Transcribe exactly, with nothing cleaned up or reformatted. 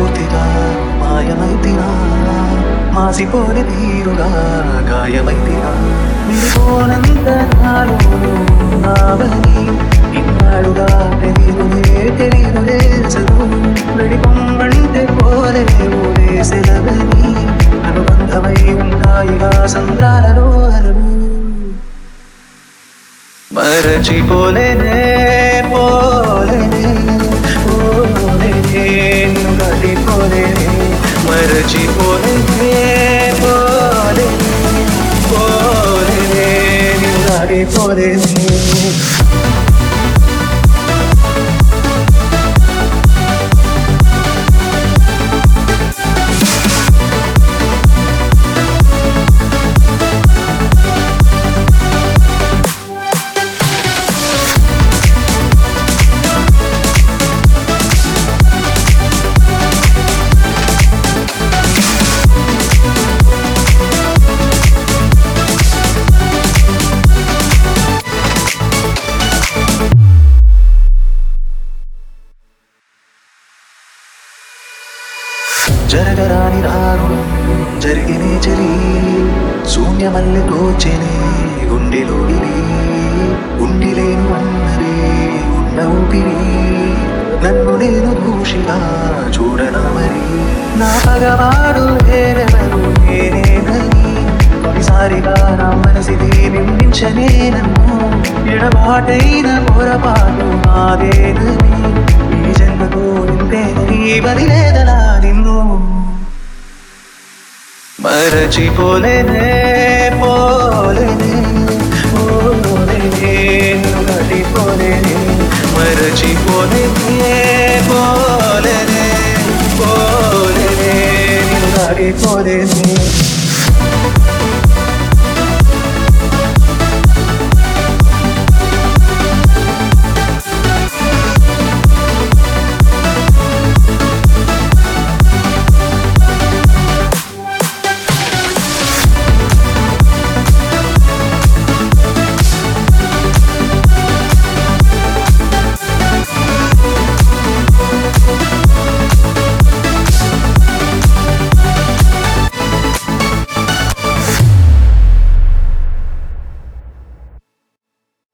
పూర్తిగా మాయమైతినా మాసిపోని తీరుగా గాయమైతినా విడిపోనంత నాలోను నావని ఇన్నాడుగా తెలియదులే తెలియదులే చదువు విడిపొమ్మంటే పోలే ఊరే సెలవని అనుబంధమై ఉంటాయిగా సంద్రాలలో అలలు మరచిపోలేనే పోలేనే పోలేనే నిన్ను గడిపోలేనే మరచిపోలేనే పోలేనే పోలేనే నిన్ను గడిపోలేనే జరగరాని రారుణం జరిగినే చెలి శూన్యమల్లె తోచెనే గుండెలోడిని ఉండిలేను అన్నది ఉన్న ఊపిరి నన్ను నేను దూషిగా చూడనా మరి నా పగవాడు వేరెవరు నేనేనని కొన్నిసారిగా నా మనసిది నిందించనే నన్ను ఎడబాటైన పొరపాటు నాదేనని ఈ జన్మకు నిందేనని బదిలేదలా నిన్ను మరచిపోలేనే పోలేనే పోలేనే నిన్ను గడిపోలేనే మరచిపోలేనే పోలేనే పోలేనే నిన్ను గడిపోలేనే